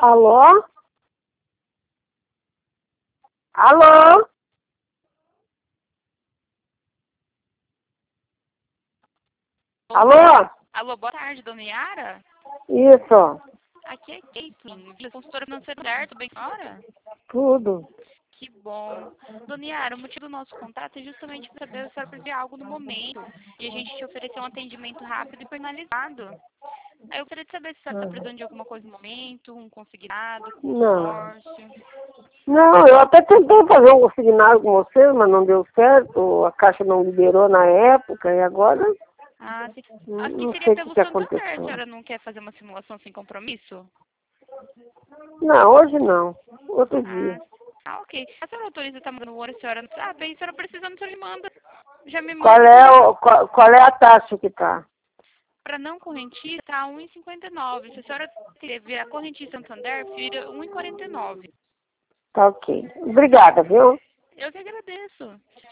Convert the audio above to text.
Alô? Alô? Alô? Alô, boa tarde, dona Yara? Isso, Aqui é Caitlin, consultora financeira, certo? Bem senhora? tudo. Que bom. Dona Yara, o motivo do nosso contato é justamente para saber se a senhora precisa de algo no momento e a gente te oferecer um atendimento rápido e personalizado. Aí eu queria saber se a senhora está Ah, precisando de alguma coisa no momento, um consignado, Não. consórcio. Não, eu até tentei fazer um consignado com vocês, mas não deu certo. A Caixa não liberou na época e agora Ah, sim. Aqui não seria sei o que pelo que Santander. A aconteceu. senhora não quer fazer uma simulação sem compromisso? Não, hoje não. Outro Ah, dia. ok. A senhora autoriza estar mandando o ouro, a senhora não sabe? Aí a senhora precisando, a senhora manda. Já me Qual manda que eu é, já... qual é a taxa que tá? Para não correntia, tá 1,59. Se a senhora teve a correntia Santander, vira 1,49. Tá ok. Obrigada, viu?